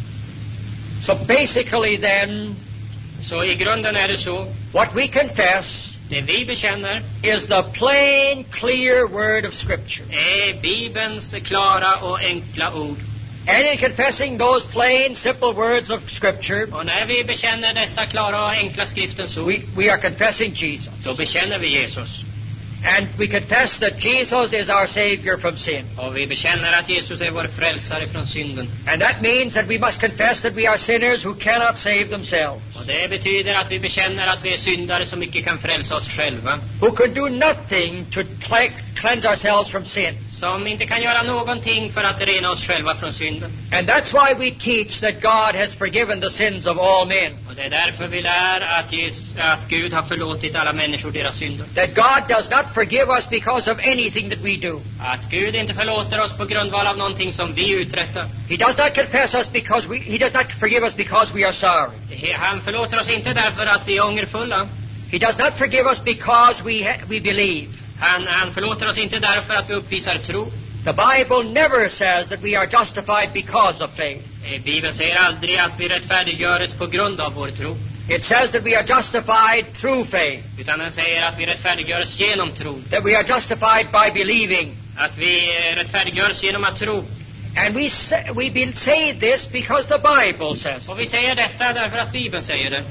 So basically then, Så i grunden är det så, what we confess det vi bekänner is the plain, clear word of Scripture. är Bibelns klara och enkla ord. And in confessing those plain, simple words of Scripture, Och när vi bekänner dessa klara och enkla skriftens ord, we, we are confessing Jesus. då bekänner vi Jesus. And we confess that Jesus is our Savior from sin. Och vi bekänner att Jesus är vår frälsare från synden. And that means that we must confess that we are sinners who cannot save themselves. Och Och det betyder att vi bekänner att vi är syndare som icke kan frälsa oss själva. Who could do nothing to cle- cleanse ourselves from sin. Som inte kan göra någonting för att rena oss själva från synden. And that's why we teach that God has forgiven the sins of all men. Och det är därför vi lär att, Jesus, att Gud har förlåtit alla människor deras synder. That God does not forgive us because of anything that we do. Att Gud inte förlåter oss på grundval av någonting som vi uträttar. He does not confess us because we, he does not forgive us because we are sorry. Han förlåter oss inte därför att vi är ångerfulla. He does not forgive us because we ha- we believe. Han, han förlåter oss inte därför att vi uppvisar tro. The Bible never says that we are justified because of faith. Bibeln säger aldrig att vi rättfärdiggörs på grund av vår tro. It says that we are justified through faith. Utan den säger att vi rättfärdiggörs genom tro. That we are justified by believing. Att vi rättfärdiggörs genom att tro. And we say, we be, say this because the Bible says. Och vi säger detta därför att Bibeln säger det.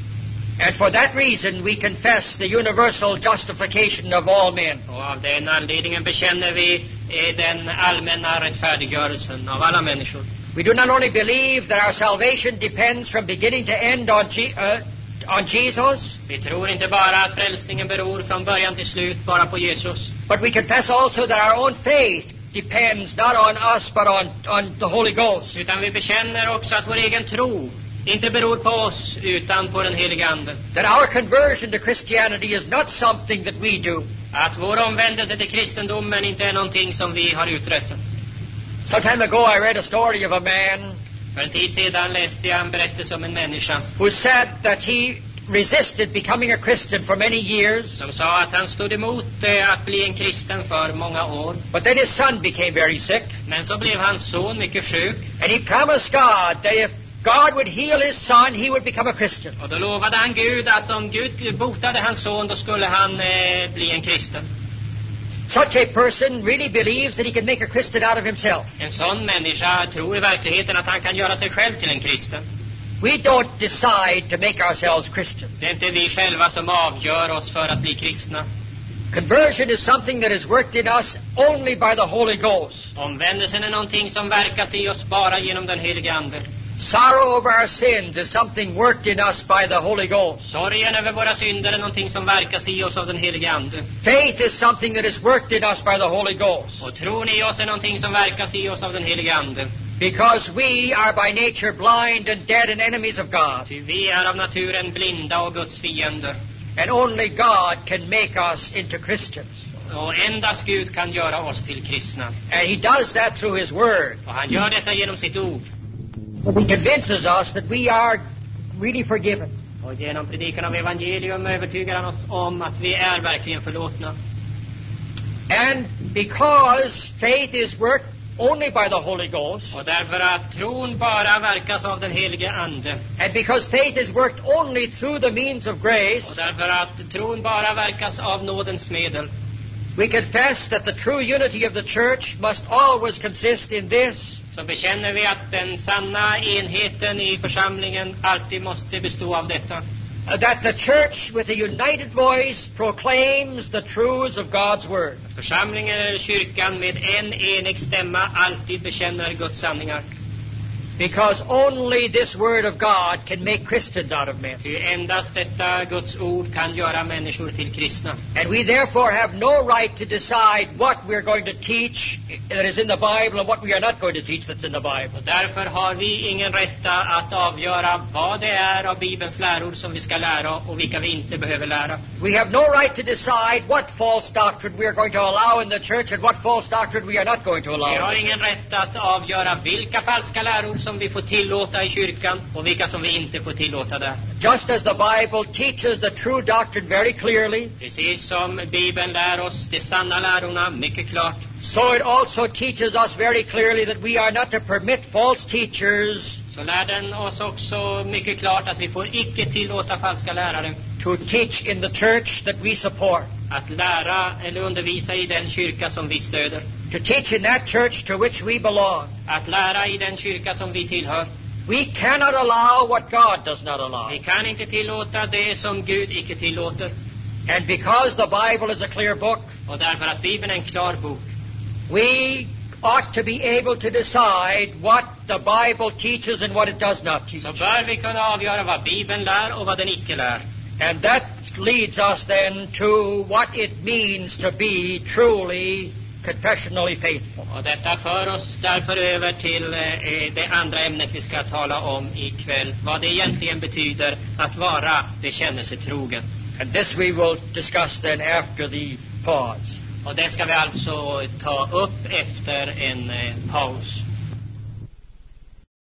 And for that reason we confess the universal justification of all men. Och av den anledningen bekänner vi den allmänna rättfärdiggörelsen av alla människor. We do not only believe that our salvation depends from beginning to end on, G- uh, on Jesus. Vi tror inte bara att frälsningen beror från början till slut bara på Jesus. But we confess also that our own faith depends not on us but on, on the Holy Ghost. Utan vi bekänner också att vår egen tro inte beror på oss utan på den helige Ande. That our conversion to Christianity is not something that we do. Att vår omvändelse till kristendomen inte är någonting som vi har uträttat. Some time ago I read a story of a man För en tid sedan läste jag en berättelse om en människa who said that he resisted becoming a Christian for many years. som sa att han stod emot eh, att bli en kristen för många år. But then his son became very sick. Men så blev hans son mycket sjuk. And he promised God that if God would heal his son, he would become a Christian. Och då lovade han Gud att om Gud botade hans son, då skulle han eh, bli en kristen. Such a person really believes that he can make a Christian out of himself. En sån människa tror i verkligheten att han kan göra sig själv till en kristen. We don't decide to make ourselves Christian. Det är inte vi själva som avgör oss för att bli kristna. Conversion is something that is worked in us only by the Holy Ghost. Omvändelsen är någonting som verkas i oss bara genom den helige Ande. Sorrow over our sins is something worked in us by the Holy Ghost. Sorgen över våra synder är någonting som verkas i oss av den helige Ande. Faith is something that is worked in us by the Holy Ghost. Och tron i oss är någonting som verkas i oss av den helige Ande. Because we are by nature blind and dead and enemies of God. Ty vi är av naturen blinda och Guds fiender. And only God can make us into Christians. Och endast Gud kan göra oss till kristna. And He does that through His Word. Och han gör detta genom sitt ord. He convinces us that we are really forgiven. Och genom predikan av evangelium övertygar han oss om att vi är verkligen förlåtna. And because faith is worked only by the Holy Ghost, Och därför att tron bara verkas av den helige Ande. and because faith is worked only through the means of grace, Och därför att tron bara verkas av nådens medel. we confess that the true unity of the church must always consist in this: Så bekänner vi att den sanna enheten i församlingen alltid måste bestå av detta. that the church with a united voice proclaims the truths of God's Word. Församlingen eller kyrkan med en enig stämma alltid bekänner Guds sanningar. Because only this Word of God can make Christians out of men. Ty endast detta Guds ord kan göra människor till kristna. And we therefore have no right to decide what we're going to teach that is in the Bible and what we are not going to teach that's in the Bible. Och därför har vi ingen rätt att avgöra vad det är av Bibelns läror som vi ska lära och vilka vi inte behöver lära. We have no right to decide what false doctrine we are going to allow in the church and what false doctrine we are not going to allow. Vi har ingen rätt att avgöra vilka falska läror som vi får tillåta i kyrkan och vilka som vi inte får tillåta där. Just as the Bible teaches the true doctrine very clearly, Precis som Bibeln lär oss de sanna lärorna mycket klart, so it also teaches us very clearly that we are not to permit false teachers så lär den oss också mycket klart att vi får icke tillåta falska lärare to teach in the church that we support. att lära eller undervisa i den kyrka som vi stöder. To teach in that church to which we belong. Att lära i den kyrka som vi tillhör. We cannot allow what God does not allow. Vi kan inte tillåta det som Gud icke tillåter. And because the Bible is a clear book, Och därför att Bibeln är en klar bok, we ought to be able to decide what the Bible teaches and what it does not teach. Så bör vi kunna avgöra vad Bibeln lär och vad den icke lär. And that leads us then to what it means to be truly confessionally faithful. Och detta för oss därför över till eh, det andra ämnet vi ska tala om ikväll. Vad det egentligen betyder att vara bekännelsetrogen. And this we will discuss then after the pause. Och det ska vi alltså ta upp efter en eh, paus.